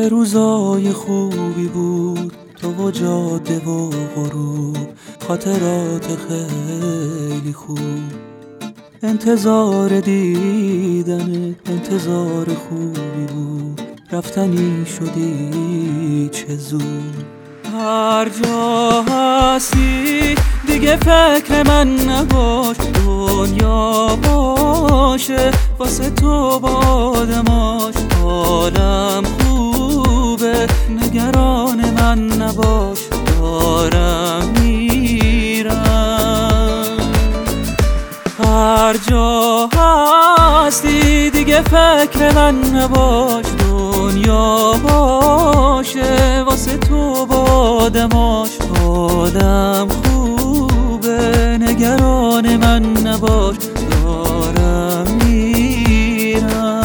چه روزای خوبی بود تو و جاده و غروب، خاطرات خیلی خوب. انتظار دیدنت انتظار خوبی بود، رفتنی شدی چه زود. هر جا هستی دیگه فکر من نباش، دنیا باشه واسه تو بادماش. حالم خوبه نگران من نباش، دارم میرم. هر جا هستی دیگه فکر من نباش، دنیا باشه واسه تو بادماش. حالم خوبه نگران من نباش، دارم میرم.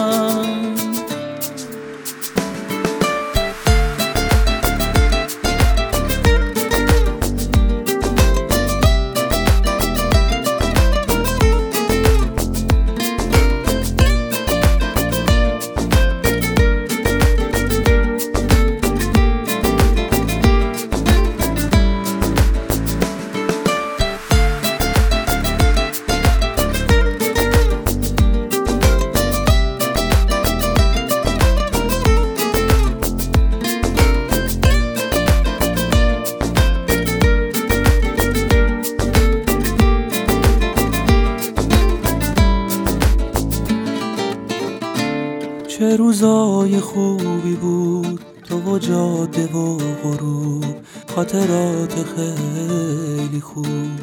چه روزای خوبی بود تو و جاده و غروب، خاطرات خیلی خوب.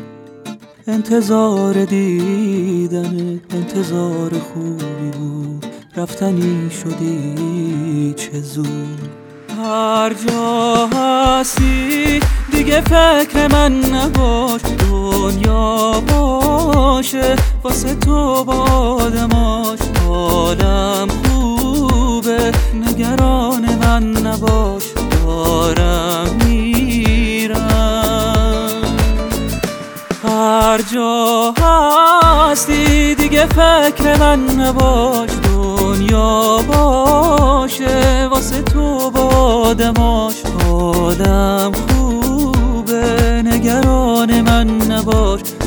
انتظار دیدنت انتظار خوبی بود، رفتنی شدی چه زود. هر جا هستی دیگه فکر من نباش، دنیا باشه واسه تو بادماش. حالم خوبه نگران من نباش، دارم میرم. هر جا هستی دیگه فکر من نباش، دنیا باشه واسه تو بادماش. حالم خوبه نگران من نباش،